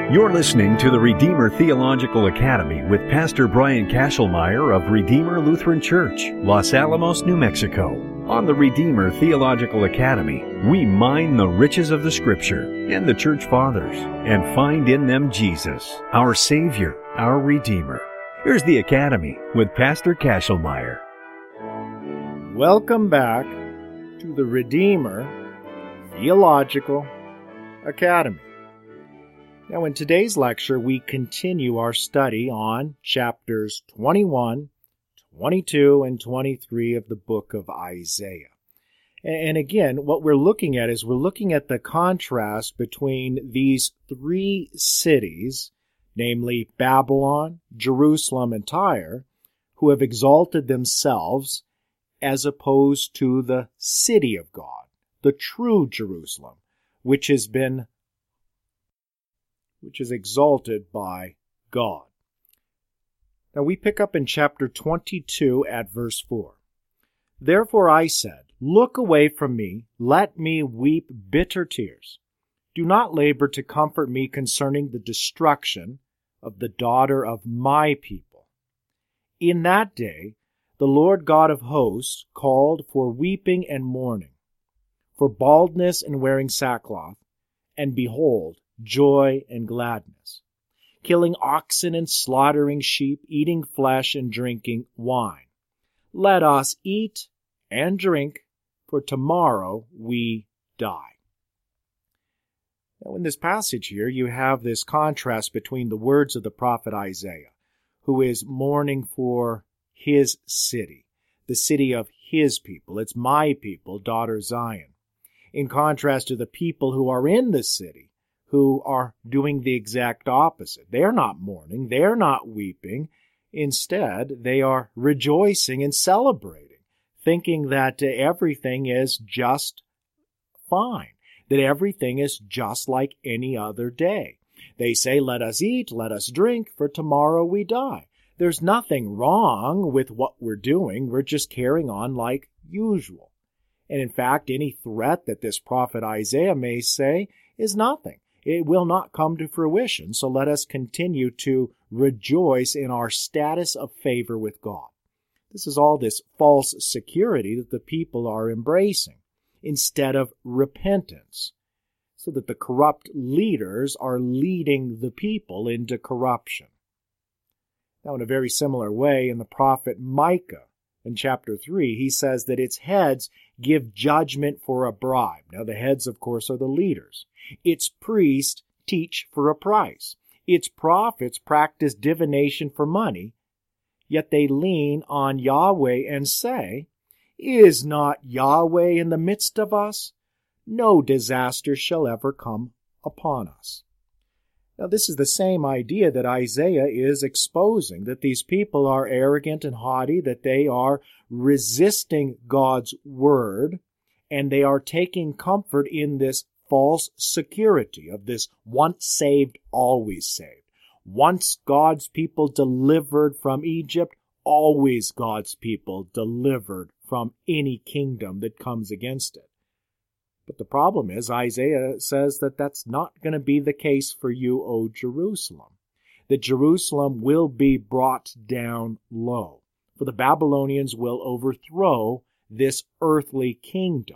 You're listening to the Redeemer Theological Academy with Pastor Brian Kashelmeyer of Redeemer Lutheran Church, Los Alamos, New Mexico. On the Redeemer Theological Academy, we mine the riches of the Scripture and the Church Fathers and find in them Jesus, our Savior, our Redeemer. Here's the Academy with Pastor Kashelmeyer. Welcome back to the Redeemer Theological Academy. Now, in today's lecture, we continue our study on chapters 21, 22, and 23 of the book of Isaiah. And again, what we're looking at is we're looking at the contrast between these three cities, namely Babylon, Jerusalem, and Tyre, who have exalted themselves as opposed to the city of God, the true Jerusalem, which is exalted by God. Now we pick up in chapter 22 at verse 4. Therefore I said, look away from me, let me weep bitter tears. Do not labor to comfort me concerning the destruction of the daughter of my people. In that day the Lord God of hosts called for weeping and mourning, for baldness and wearing sackcloth, and behold, joy and gladness, killing oxen and slaughtering sheep, eating flesh and drinking wine. Let us eat and drink, for tomorrow we die. Now in this passage here, you have this contrast between the words of the prophet Isaiah, who is mourning for his city, the city of his people. It's my people, daughter Zion. In contrast to the people who are in the city, who are doing the exact opposite. They're not mourning. They're not weeping. Instead, they are rejoicing and celebrating, thinking that everything is just fine, that everything is just like any other day. They say, let us eat, let us drink, for tomorrow we die. There's nothing wrong with what we're doing. We're just carrying on like usual. And in fact, any threat that this prophet Isaiah may say is nothing. It will not come to fruition, so let us continue to rejoice in our status of favor with God. This is all this false security that the people are embracing, instead of repentance, so that the corrupt leaders are leading the people into corruption. Now, in a very similar way, in the prophet Micah, in chapter 3, he says that its heads give judgment for a bribe. Now, the heads, of course, are the leaders. Its priests teach for a price. Its prophets practice divination for money, yet they lean on Yahweh and say, is not Yahweh in the midst of us? No disaster shall ever come upon us. Now, this is the same idea that Isaiah is exposing, that these people are arrogant and haughty, that they are resisting God's word, and they are taking comfort in this false security of this once saved, always saved. Once God's people delivered from Egypt, always God's people delivered from any kingdom that comes against it. But the problem is, Isaiah says that that's not going to be the case for you, O Jerusalem. That Jerusalem will be brought down low, for the Babylonians will overthrow this earthly kingdom.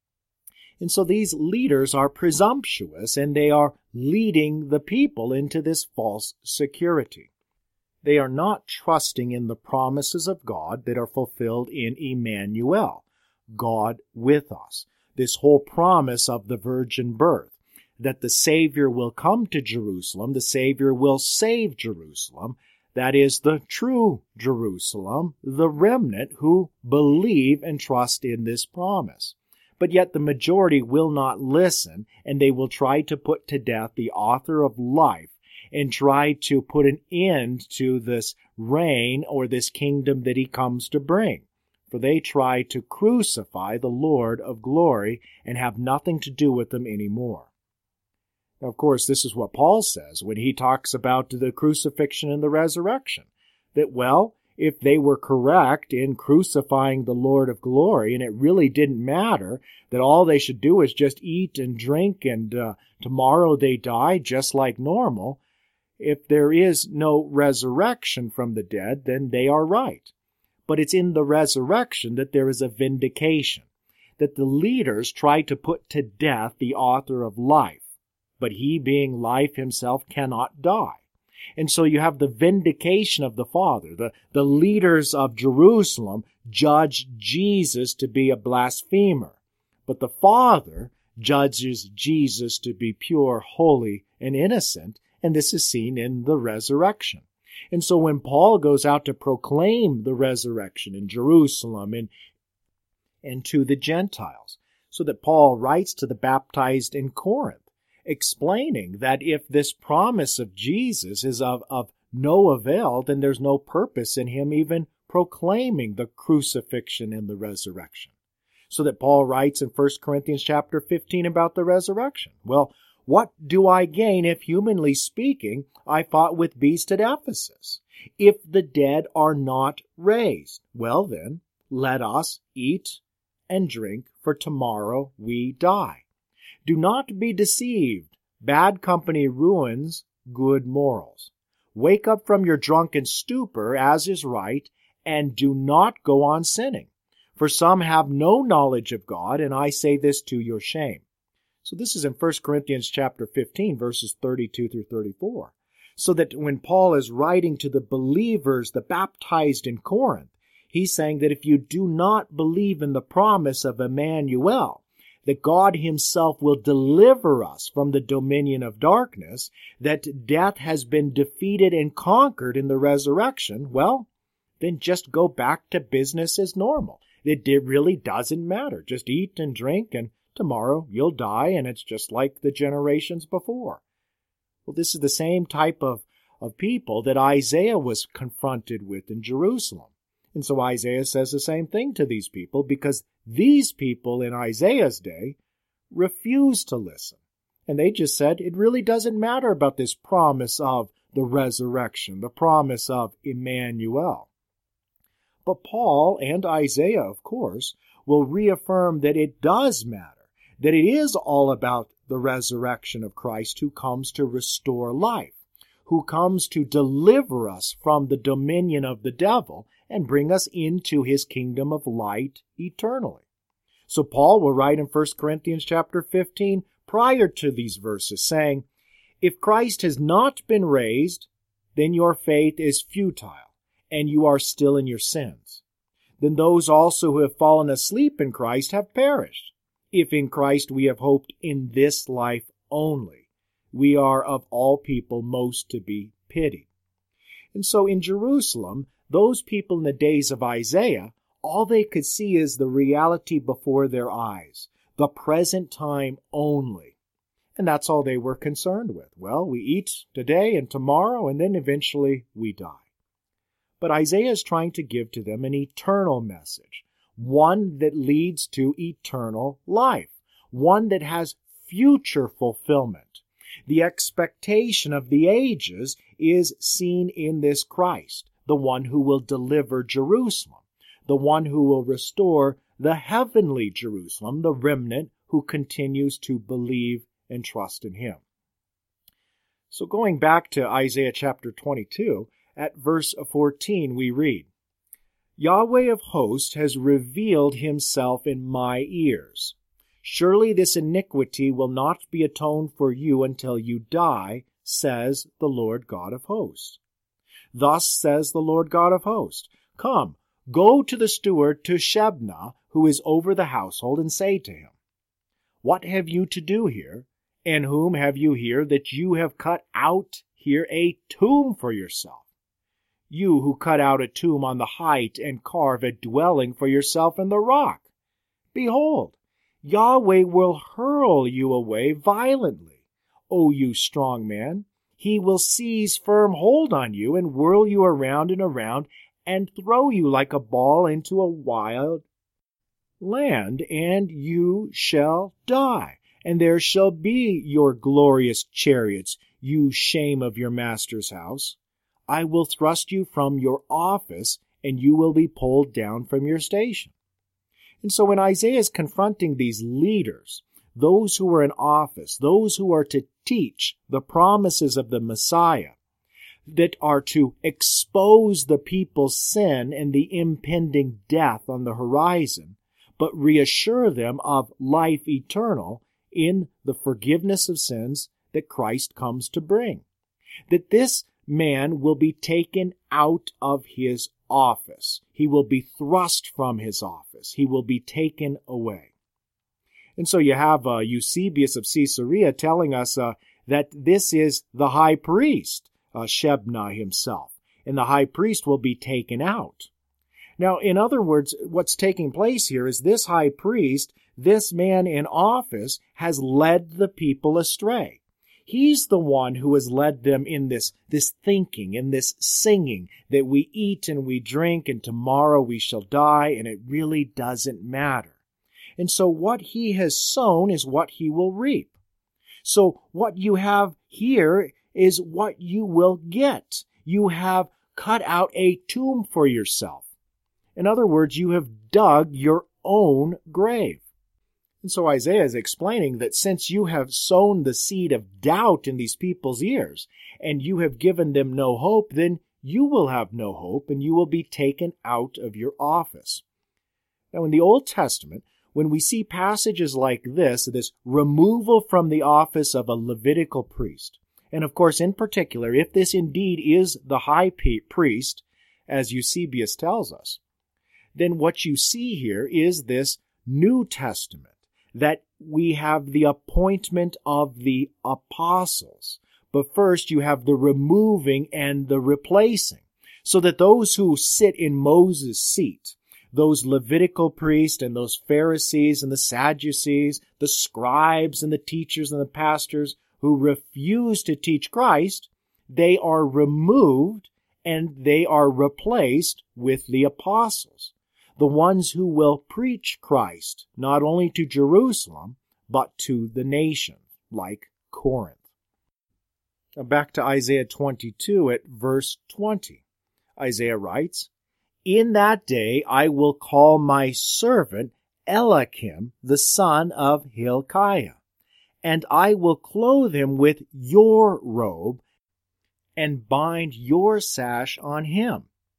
And so these leaders are presumptuous, and they are leading the people into this false security. They are not trusting in the promises of God that are fulfilled in Emmanuel, God with us. This whole promise of the virgin birth, that the Savior will come to Jerusalem, the Savior will save Jerusalem, that is the true Jerusalem, the remnant who believe and trust in this promise. But yet the majority will not listen, and they will try to put to death the author of life and try to put an end to this reign or this kingdom that he comes to bring. For they try to crucify the Lord of glory and have nothing to do with him anymore. Now, of course, this is what Paul says when he talks about the crucifixion and the resurrection. That, well, if they were correct in crucifying the Lord of glory, and it really didn't matter, that all they should do is just eat and drink, and tomorrow they die just like normal, if there is no resurrection from the dead, then they are right. But it's in the resurrection that there is a vindication, that the leaders try to put to death the author of life, but he, being life himself, cannot die. And so you have the vindication of the Father. The leaders of Jerusalem judge Jesus to be a blasphemer, but the Father judges Jesus to be pure, holy, and innocent, and this is seen in the resurrection. And so when Paul goes out to proclaim the resurrection in Jerusalem and to the Gentiles, so that Paul writes to the baptized in Corinth, explaining that if this promise of Jesus is of no avail, then there's no purpose in him even proclaiming the crucifixion and the resurrection. So that Paul writes in 1 Corinthians chapter 15 about the resurrection. Well, what do I gain if, humanly speaking, I fought with beasts at Ephesus? If the dead are not raised, well then, let us eat and drink, for tomorrow we die. Do not be deceived. Bad company ruins good morals. Wake up from your drunken stupor, as is right, and do not go on sinning. For some have no knowledge of God, and I say this to your shame. So this is in 1 Corinthians chapter 15, verses 32 through 34. So that when Paul is writing to the believers, the baptized in Corinth, he's saying that if you do not believe in the promise of Emmanuel, that God himself will deliver us from the dominion of darkness, that death has been defeated and conquered in the resurrection, well, then just go back to business as normal. It really doesn't matter. Just eat and drink, and tomorrow you'll die, and it's just like the generations before. Well, this is the same type of people that Isaiah was confronted with in Jerusalem. And so Isaiah says the same thing to these people, because these people in Isaiah's day refused to listen. And they just said, it really doesn't matter about this promise of the resurrection, the promise of Emmanuel. But Paul and Isaiah, of course, will reaffirm that it does matter, that it is all about the resurrection of Christ, who comes to restore life, who comes to deliver us from the dominion of the devil and bring us into his kingdom of light eternally. So Paul will write in 1 Corinthians chapter 15 prior to these verses, saying, if Christ has not been raised, then your faith is futile, and you are still in your sins. Then those also who have fallen asleep in Christ have perished. If in Christ we have hoped in this life only, we are of all people most to be pitied. And so in Jerusalem, those people in the days of Isaiah, all they could see is the reality before their eyes, the present time only. And that's all they were concerned with. Well, we eat today and tomorrow, and then eventually we die. But Isaiah is trying to give to them an eternal message, one that leads to eternal life, one that has future fulfillment. The expectation of the ages is seen in this Christ, the one who will deliver Jerusalem, the one who will restore the heavenly Jerusalem, the remnant who continues to believe and trust in him. So going back to Isaiah chapter 22, at verse 14 we read, Yahweh of hosts has revealed himself in my ears. Surely this iniquity will not be atoned for you until you die, says the Lord God of hosts. Thus says the Lord God of hosts, come, go to the steward, to Shebna, who is over the household, and say to him, what have you to do here, and whom have you here, that you have cut out here a tomb for yourself? You who cut out a tomb on the height and carve a dwelling for yourself in the rock. Behold, Yahweh will hurl you away violently. O you strong man, he will seize firm hold on you and whirl you around and around and throw you like a ball into a wild land, and you shall die. And there shall be your glorious chariots, you shame of your master's house. I will thrust you from your office, and you will be pulled down from your station. And so when Isaiah is confronting these leaders, those who are in office, those who are to teach the promises of the Messiah, that are to expose the people's sin and the impending death on the horizon, but reassure them of life eternal in the forgiveness of sins that Christ comes to bring. That this man will be taken out of his office. He will be thrust from his office. He will be taken away. And so you have Eusebius of Caesarea telling us that this is the high priest, Shebna himself, and the high priest will be taken out. Now, in other words, what's taking place here is this high priest, this man in office, has led the people astray. He's the one who has led them in this thinking, in this singing, that we eat and we drink and tomorrow we shall die, and it really doesn't matter. And so what he has sown is what he will reap. So what you have here is what you will get. You have cut out a tomb for yourself. In other words, you have dug your own grave. And so Isaiah is explaining that since you have sown the seed of doubt in these people's ears, and you have given them no hope, then you will have no hope, and you will be taken out of your office. Now, in the Old Testament, when we see passages like this removal from the office of a Levitical priest, and of course, in particular, if this indeed is the high priest, as Eusebius tells us, then what you see here is this New Testament, that we have the appointment of the apostles. But first you have the removing and the replacing, so that those who sit in Moses' seat, those Levitical priests and those Pharisees and the Sadducees, the scribes and the teachers and the pastors who refuse to teach Christ, they are removed and they are replaced with the apostles, the ones who will preach Christ, not only to Jerusalem, but to the nation, like Corinth. Now back to Isaiah 22 at verse 20. Isaiah writes, "In that day I will call my servant Eliakim, the son of Hilkiah, and I will clothe him with your robe, and bind your sash on him,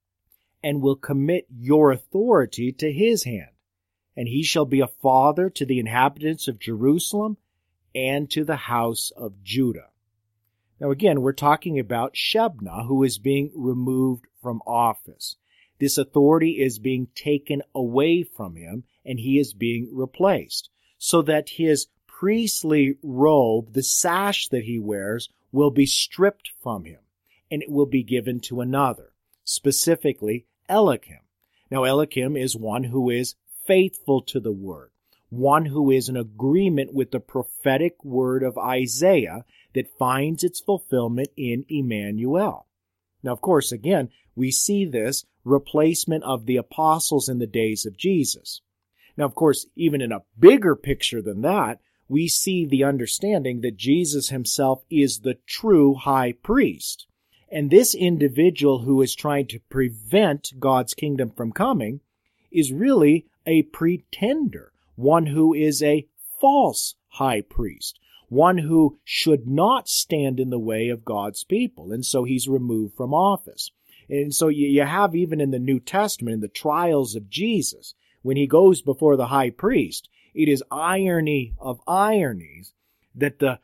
and will commit your authority to his hand. And he shall be a father to the inhabitants of Jerusalem and to the house of Judah." Now again, we're talking about Shebna, who is being removed from office. This authority is being taken away from him, and he is being replaced, so that his priestly robe, the sash that he wears, will be stripped from him, and it will be given to another, specifically Eliakim. Now, Eliakim is one who is faithful to the word, one who is in agreement with the prophetic word of Isaiah that finds its fulfillment in Emmanuel. Now, of course, again, we see this replacement of the apostles in the days of Jesus. Now, of course, even in a bigger picture than that, we see the understanding that Jesus himself is the true high priest. And this individual who is trying to prevent God's kingdom from coming is really a pretender, one who is a false high priest, one who should not stand in the way of God's people. And so he's removed from office. And so you have even in the New Testament, in the trials of Jesus, when he goes before the high priest, it is irony of ironies that the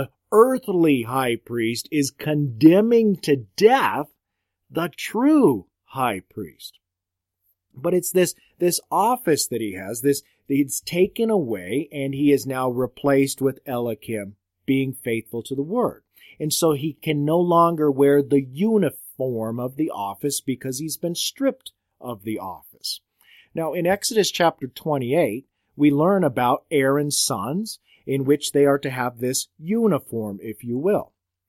earthly high priest is condemning to death the true high priest. But it's this office that he has, it's taken away, and he is now replaced with Eliakim, being faithful to the word. And so he can no longer wear the uniform of the office because he's been stripped of the office. Now, in Exodus chapter 28, we learn about Aaron's sons, in which they are to have this uniform, if you will,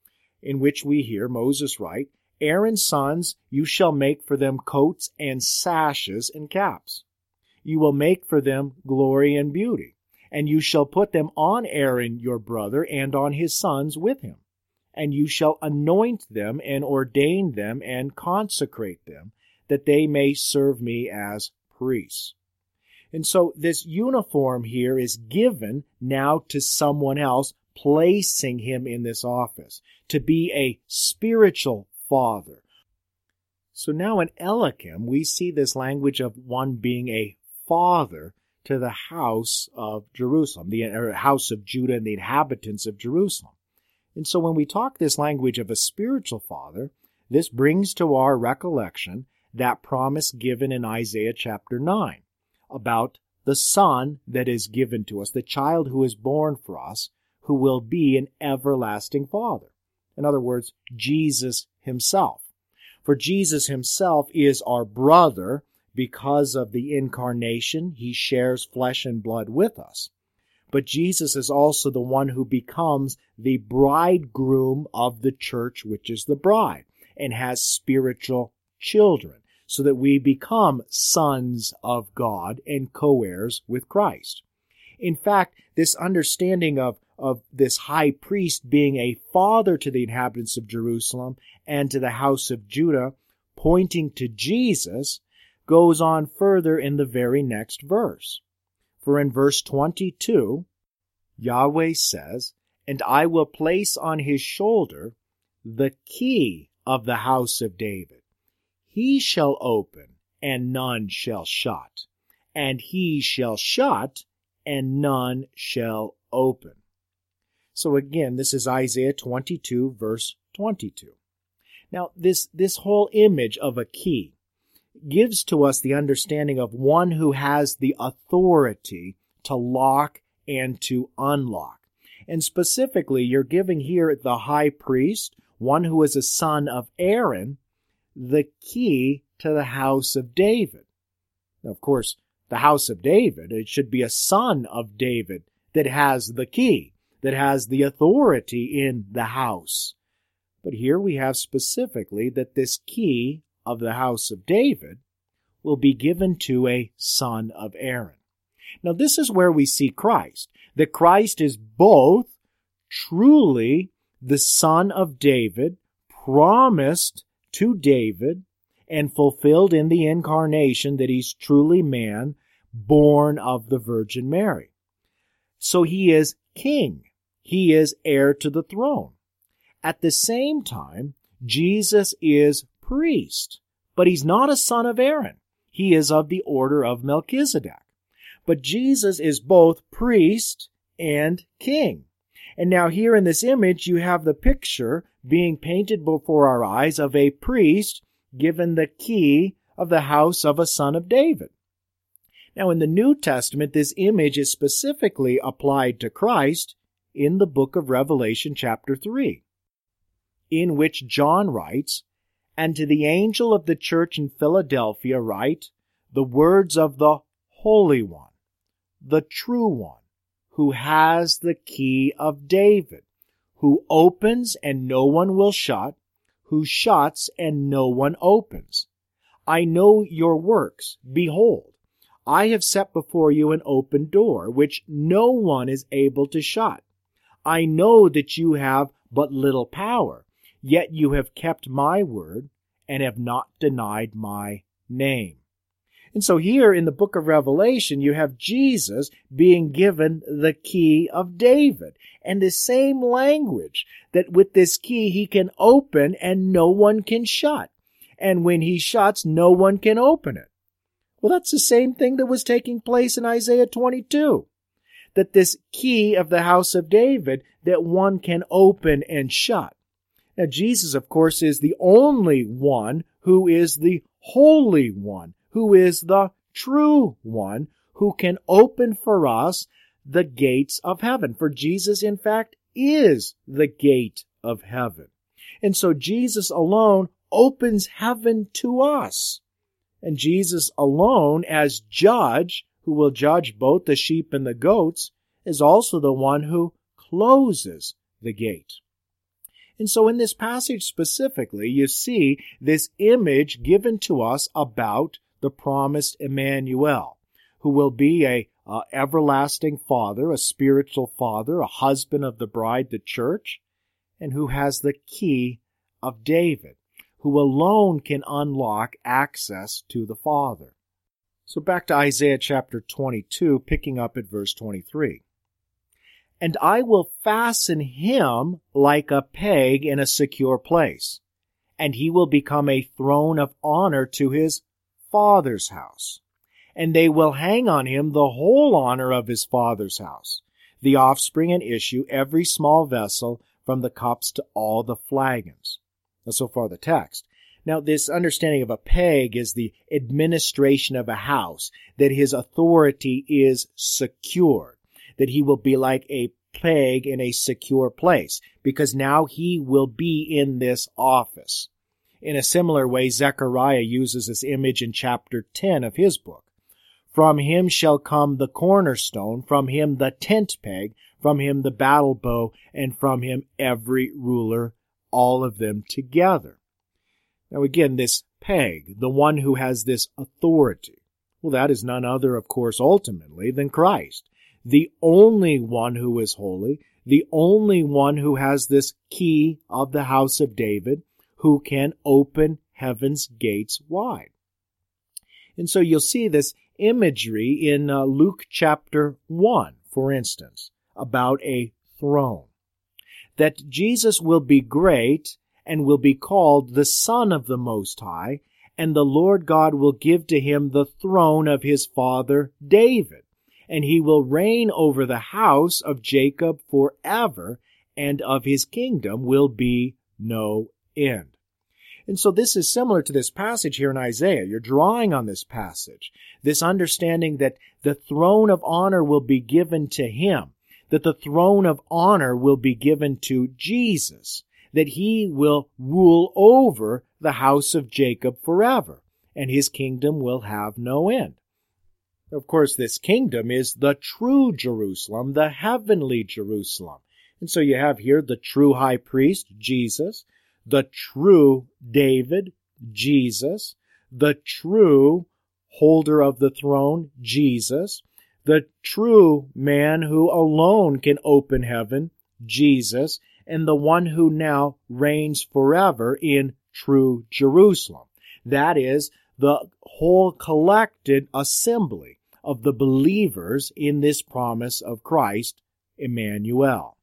in which we hear Moses write, "Aaron's sons, you shall make for them coats and sashes and caps. You will make for them glory and beauty, and you shall put them on Aaron your brother and on his sons with him. And you shall anoint them and ordain them and consecrate them, that they may serve me as priests." And so this uniform here is given now to someone else, placing him in this office, to be a spiritual Father. So now in Eliakim, we see this language of one being a father to the house of Jerusalem, the house of Judah and the inhabitants of Jerusalem. And so when we talk this language of a spiritual father, this brings to our recollection that promise given in Isaiah chapter 9 about the son that is given to us, the child who is born for us, who will be an everlasting father. In other words, Jesus himself. For Jesus himself is our brother because of the incarnation. He shares flesh and blood with us. But Jesus is also the one who becomes the bridegroom of the church, which is the bride, and has spiritual children, so that we become sons of God and co-heirs with Christ. In fact, this understanding of this high priest being a father to the inhabitants of Jerusalem and to the house of Judah, pointing to Jesus, goes on further in the very next verse. For in verse 22, Yahweh says, "And I will place on his shoulder the key of the house of David. He shall open, and none shall shut, and he shall shut, and none shall open." So again, this is Isaiah 22, verse 22. Now, this whole image of a key gives to us the understanding of one who has the authority to lock and to unlock. And specifically, you're giving here the high priest, one who is a son of Aaron, the key to the house of David. Now, of course, the house of David, it should be a son of David that has the key, that has the authority in the house. But here we have specifically that this key of the house of David will be given to a son of Aaron. Now, this is where we see Christ, that Christ is both truly the son of David, promised to David, and fulfilled in the incarnation that he's truly man, born of the Virgin Mary. So he is king. He is heir to the throne. At the same time, Jesus is priest, but he's not a son of Aaron. He is of the order of Melchizedek. But Jesus is both priest and king. And now here in this image, you have the picture being painted before our eyes of a priest given the key of the house of a son of David. Now in the New Testament, this image is specifically applied to Christ in the book of Revelation chapter 3, in which John writes, "And to the angel of the church in Philadelphia write the words of the Holy One, the true one, who has the key of David, who opens and no one will shut, who shuts and no one opens. I know your works. Behold, I have set before you an open door, which no one is able to shut. I know that you have but little power, yet you have kept my word and have not denied my name." And so here in the book of Revelation, you have Jesus being given the key of David. And the same language that with this key he can open and no one can shut. And when he shuts, no one can open it. Well, that's the same thing that was taking place in Isaiah 22. That this key of the house of David, that one can open and shut. Now, Jesus, of course, is the only one who is the Holy One, who is the true one, who can open for us the gates of heaven. For Jesus, in fact, is the gate of heaven. And so Jesus alone opens heaven to us. And Jesus alone, as judge, who will judge both the sheep and the goats, is also the one who closes the gate. And so in this passage specifically, you see this image given to us about the promised Emmanuel, who will be a everlasting father, a spiritual father, a husband of the bride, the church, and who has the key of David, who alone can unlock access to the Father. So back to Isaiah chapter 22, picking up at verse 23. "And I will fasten him like a peg in a secure place, and he will become a throne of honor to his Father's house. And they will hang on him the whole honor of his Father's house, the offspring and issue, every small vessel, from the cups to all the flagons. That's so far the text. Now, this understanding of a peg is the administration of a house, that his authority is secured, that he will be like a peg in a secure place, because now he will be in this office. In a similar way, Zechariah uses this image in chapter 10 of his book. From him shall come the cornerstone, from him the tent peg, from him the battle bow, and from him every ruler, all of them together. Now again, this peg, the one who has this authority, well, that is none other, of course, ultimately, than Christ, the only one who is holy, the only one who has this key of the house of David, who can open heaven's gates wide. And so you'll see this imagery in Luke chapter 1, for instance, about a throne. That Jesus will be great and will be called the Son of the Most High, and the Lord God will give to him the throne of his father David, and he will reign over the house of Jacob forever, and of his kingdom will be no end. And so this is similar to this passage here in Isaiah. You're drawing on this passage, this understanding that the throne of honor will be given to him, that the throne of honor will be given to Jesus, that he will rule over the house of Jacob forever, and his kingdom will have no end. Of course, this kingdom is the true Jerusalem, the heavenly Jerusalem. And so you have here the true high priest, Jesus, the true David, Jesus, the true holder of the throne, Jesus, the true man who alone can open heaven, Jesus, and the one who now reigns forever in true Jerusalem. That is the whole collected assembly of the believers in this promise of Christ, Emmanuel.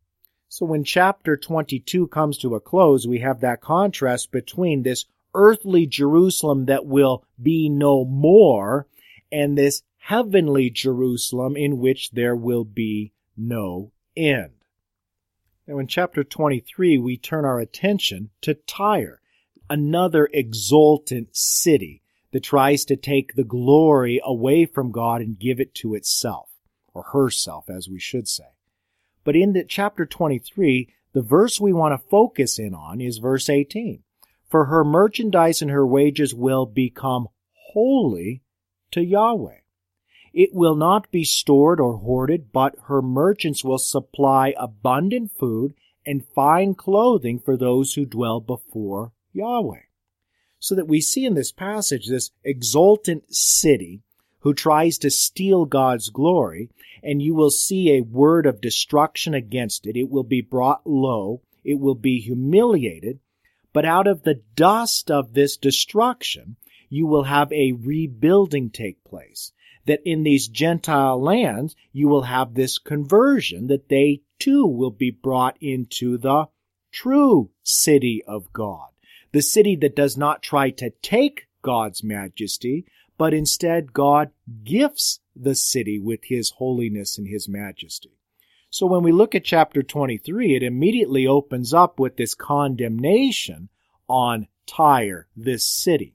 So when chapter 22 comes to a close, we have that contrast between this earthly Jerusalem that will be no more and this heavenly Jerusalem in which there will be no end. Now in chapter 23, we turn our attention to Tyre, another exultant city that tries to take the glory away from God and give it to itself, or herself, as we should say. But in chapter 23, the verse we want to focus in on is verse 18. For her merchandise and her wages will become holy to Yahweh. It will not be stored or hoarded, but her merchants will supply abundant food and fine clothing for those who dwell before Yahweh. So that we see in this passage this exultant city who tries to steal God's glory, and you will see a word of destruction against it. It will be brought low. It will be humiliated. But out of the dust of this destruction, you will have a rebuilding take place. That in these Gentile lands, you will have this conversion, that they too will be brought into the true city of God. The city that does not try to take God's majesty, but instead God gifts the city with his holiness and his majesty. So when we look at chapter 23, it immediately opens up with this condemnation on Tyre, this city.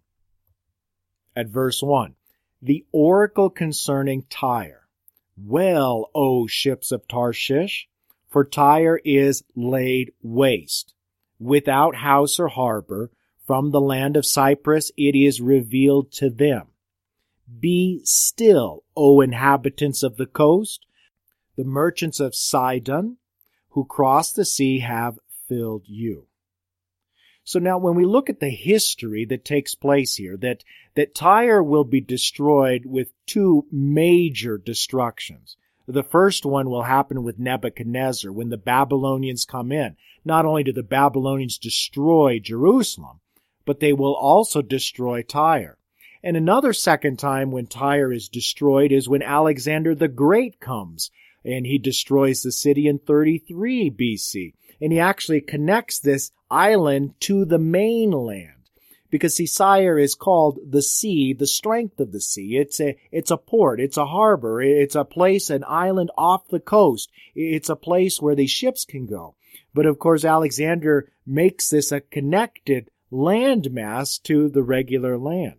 At verse 1, the oracle concerning Tyre. Well, O ships of Tarshish, for Tyre is laid waste, without house or harbor. From the land of Cyprus it is revealed to them. Be still, O inhabitants of the coast. The merchants of Sidon, who cross the sea, have filled you. So now when we look at the history that takes place here, that Tyre will be destroyed with two major destructions. The first one will happen with Nebuchadnezzar when the Babylonians come in. Not only do the Babylonians destroy Jerusalem, but they will also destroy Tyre. And another second time when Tyre is destroyed is when Alexander the Great comes, and he destroys the city in 33 BC. And he actually connects this island to the mainland. Because, see, Tyre is called the sea, the strength of the sea. It's a port, it's a harbor, it's a place, an island off the coast. It's a place where the ships can go. But, of course, Alexander makes this a connected landmass to the regular land.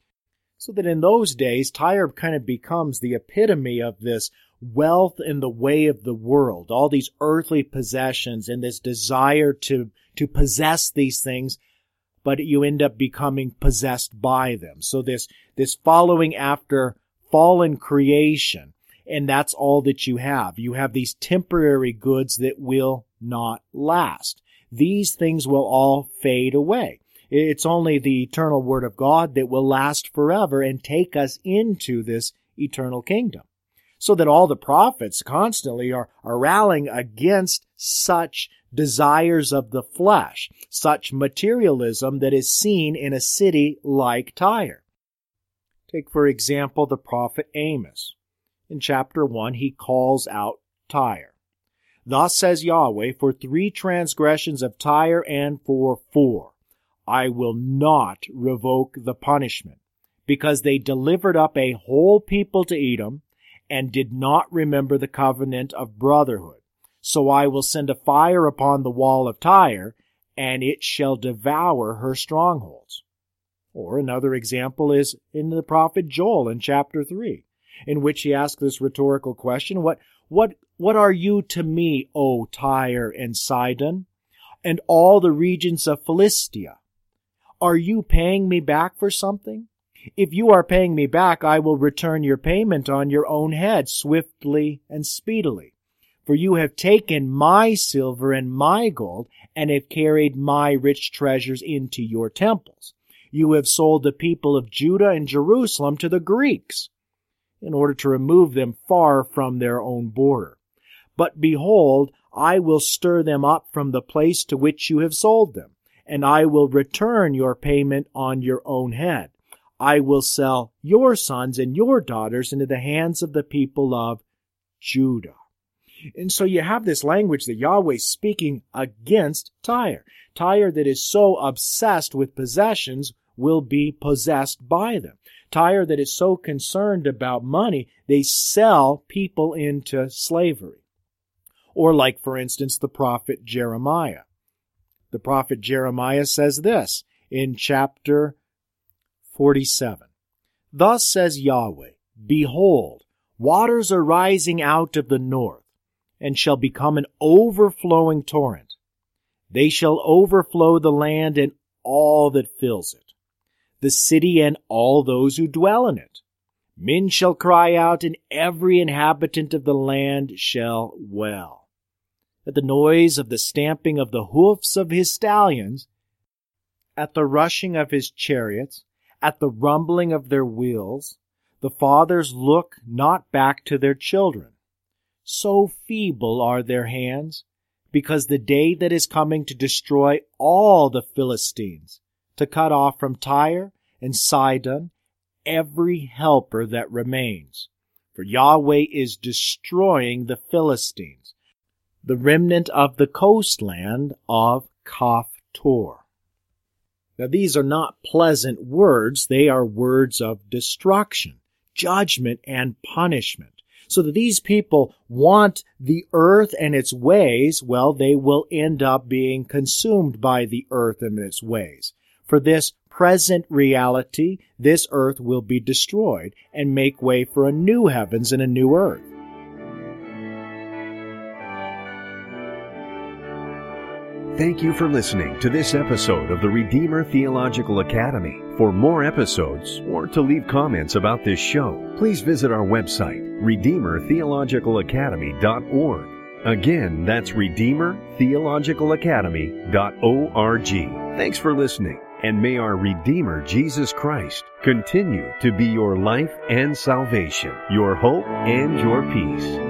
So that in those days, Tyre kind of becomes the epitome of this wealth in the way of the world, all these earthly possessions and this desire to possess these things, but you end up becoming possessed by them. So this following after fallen creation, and that's all that you have. You have these temporary goods that will not last. These things will all fade away. It's only the eternal Word of God that will last forever and take us into this eternal kingdom. So that all the prophets constantly are rallying against such desires of the flesh, such materialism that is seen in a city like Tyre. Take, for example, the prophet Amos. In chapter 1, he calls out Tyre. Thus says Yahweh, for 3 transgressions of Tyre and for 4, I will not revoke the punishment, because they delivered up a whole people to Edom, and did not remember the covenant of brotherhood. So I will send a fire upon the wall of Tyre, and it shall devour her strongholds. Or another example is in the prophet Joel in chapter 3, in which he asks this rhetorical question, What are you to me, O Tyre and Sidon, and all the regions of Philistia? Are you paying me back for something? If you are paying me back, I will return your payment on your own head swiftly and speedily. For you have taken my silver and my gold, and have carried my rich treasures into your temples. You have sold the people of Judah and Jerusalem to the Greeks, in order to remove them far from their own border. But behold, I will stir them up from the place to which you have sold them, and I will return your payment on your own head. I will sell your sons and your daughters into the hands of the people of Judah. And so you have this language that Yahweh is speaking against Tyre. Tyre that is so obsessed with possessions will be possessed by them. Tyre that is so concerned about money, they sell people into slavery. Or like, for instance, the prophet Jeremiah. The prophet Jeremiah says this in chapter 47. Thus says Yahweh, Behold, waters are rising out of the north, and shall become an overflowing torrent. They shall overflow the land and all that fills it, the city and all those who dwell in it. Men shall cry out, and every inhabitant of the land shall wail. At the noise of the stamping of the hoofs of his stallions, at the rushing of his chariots, at the rumbling of their wheels, the fathers look not back to their children. So feeble are their hands, because the day that is coming to destroy all the Philistines, to cut off from Tyre and Sidon every helper that remains. For Yahweh is destroying the Philistines, the remnant of the coastland of Kaphtor. Now, these are not pleasant words. They are words of destruction, judgment, and punishment. So that these people want the earth and its ways, well, they will end up being consumed by the earth and its ways. For this present reality, this earth will be destroyed and make way for a new heavens and a new earth. Thank you for listening to this episode of the Redeemer Theological Academy. For more episodes or to leave comments about this show, please visit our website, RedeemerTheologicalAcademy.org. Again, that's RedeemerTheologicalAcademy.org. Thanks for listening, and may our Redeemer Jesus Christ continue to be your life and salvation, your hope and your peace.